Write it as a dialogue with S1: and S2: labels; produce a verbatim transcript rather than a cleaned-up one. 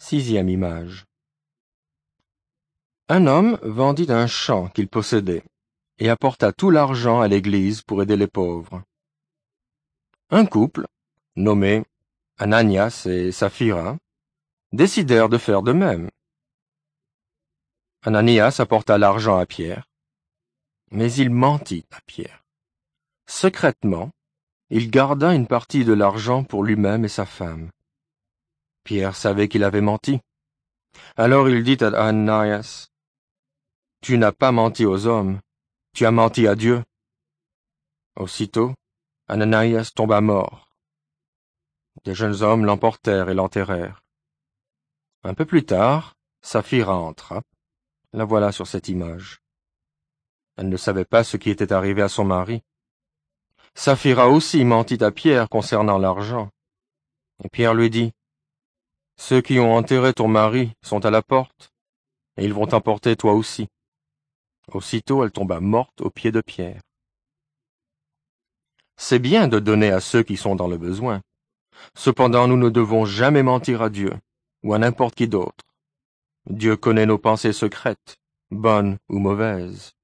S1: Sixième image. Un homme vendit un champ qu'il possédait et apporta tout l'argent à l'église pour aider les pauvres. Un couple, nommé Ananias et Saphira, décidèrent de faire de même. Ananias apporta l'argent à Pierre, mais il mentit à Pierre. Secrètement, il garda une partie de l'argent pour lui-même et sa femme. Pierre savait qu'il avait menti. Alors il dit à Ananias, « Tu n'as pas menti aux hommes, tu as menti à Dieu. » Aussitôt, Ananias tomba mort. Des jeunes hommes l'emportèrent et l'enterrèrent. Un peu plus tard, Saphira entra. La voilà sur cette image. Elle ne savait pas ce qui était arrivé à son mari. Saphira aussi mentit à Pierre concernant l'argent. Et Pierre lui dit, « Ceux qui ont enterré ton mari sont à la porte, et ils vont t'emporter toi aussi. » Aussitôt elle tomba morte aux pieds de Pierre. C'est bien de donner à ceux qui sont dans le besoin. Cependant, nous ne devons jamais mentir à Dieu, ou à n'importe qui d'autre. Dieu connaît nos pensées secrètes, bonnes ou mauvaises.